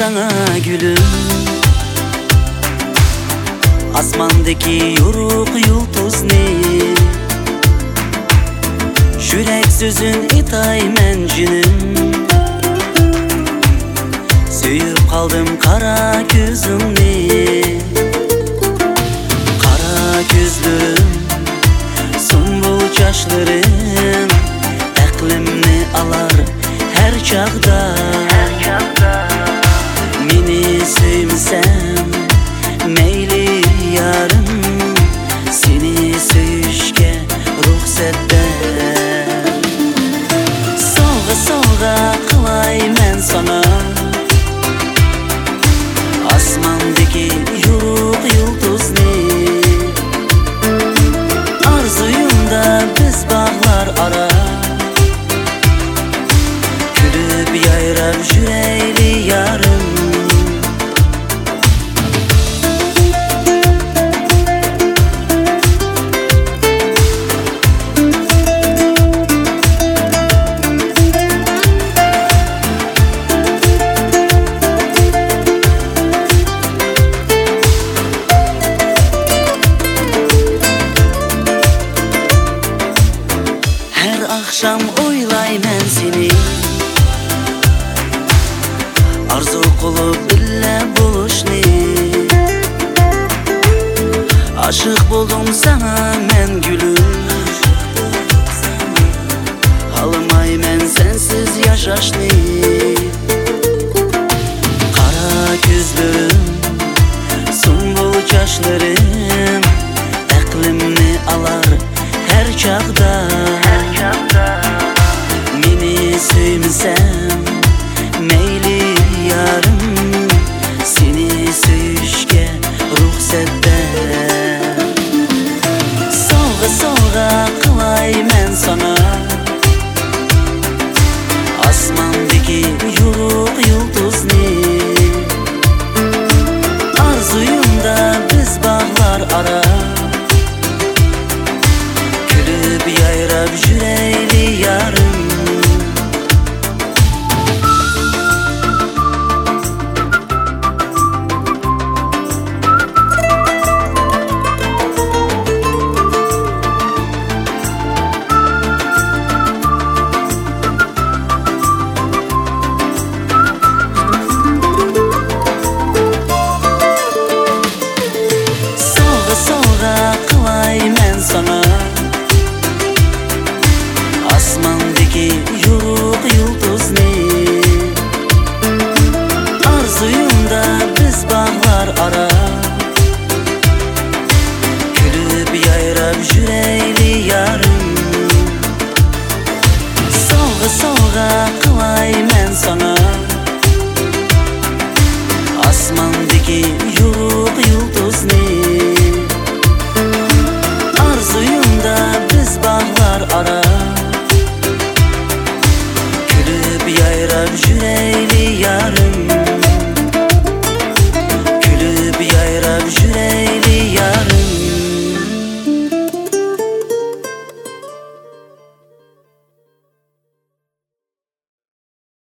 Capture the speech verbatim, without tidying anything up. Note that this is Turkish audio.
sana gülüm. Asmandaki yoruk yıldız ne? Yürek sözün itay men cinim. Söyüp kaldım kara gözümni. Kara gözlüm, sumbul çaşların aklimni alar her çağda. Meni sevsem meyli yarım, seni söyüşke ruhsat ver. Soğuğa soğuğa kılay men sana, asmandaki yoruk yıldız ne? Arzuyumda biz bağlar ara, gülüp yayrab jüreyli yarım. Akşam oylayman seni, arzu kılıp bille buluşni. Aşık buldum sana men gülüm, almayman sensiz yaşaşni. Kara gözlerim, sumbul çaşlarım aklimni alar her çağda. Meni sevsem meyli yarım, seni söyüşke ruhsat ver. Soğuğa soğuğa kılay men sana, asmandaki yoruk yıldız ne? Arzuyumda biz bağlar ara, gülüp yayrab jüreyli yarım. Soğuğa kılay men sana, asmandaki yoruk yıldız ne? Arzuyumda biz bağlar ara, gülüp yayrab jüreyli yarım. Soğuğa soğuğa kılay men sana, asmandaki yoruk